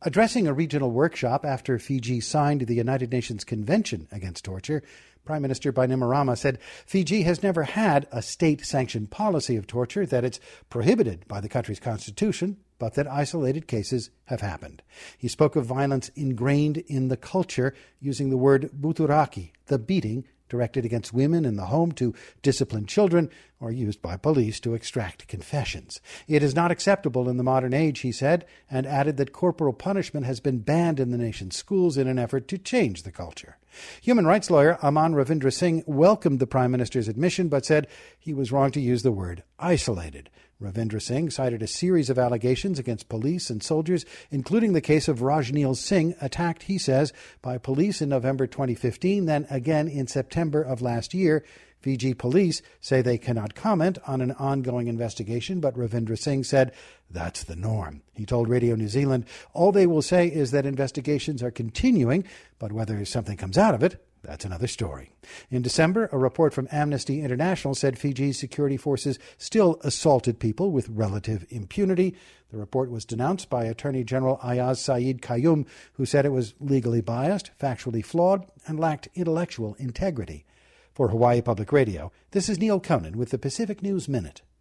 Addressing a regional workshop after Fiji signed the United Nations Convention Against Torture, Prime Minister Bainimarama said Fiji has never had a state-sanctioned policy of torture, that it's prohibited by the country's constitution, but that isolated cases have happened. He spoke of violence ingrained in the culture, using the word buturaki, the beating directed against women in the home to discipline children, or used by police to extract confessions. It is not acceptable in the modern age, he said, and added that corporal punishment has been banned in the nation's schools in an effort to change the culture. Human rights lawyer Aman Ravindra Singh welcomed the Prime Minister's admission, but said he was wrong to use the word isolated. Ravindra Singh cited a series of allegations against police and soldiers, including the case of Rajneel Singh, attacked, he says, by police in November 2015, then again in September of last year. Fiji police say they cannot comment on an ongoing investigation, but Ravindra Singh said that's the norm. He told Radio New Zealand, all they will say is that investigations are continuing, but whether something comes out of it, that's another story. In December, a report from Amnesty International said Fiji's security forces still assaulted people with relative impunity. The report was denounced by Attorney General Ayaz Saeed Qayyum, who said it was legally biased, factually flawed, and lacked intellectual integrity. For Hawaii Public Radio, this is Neil Conan with the Pacific News Minute.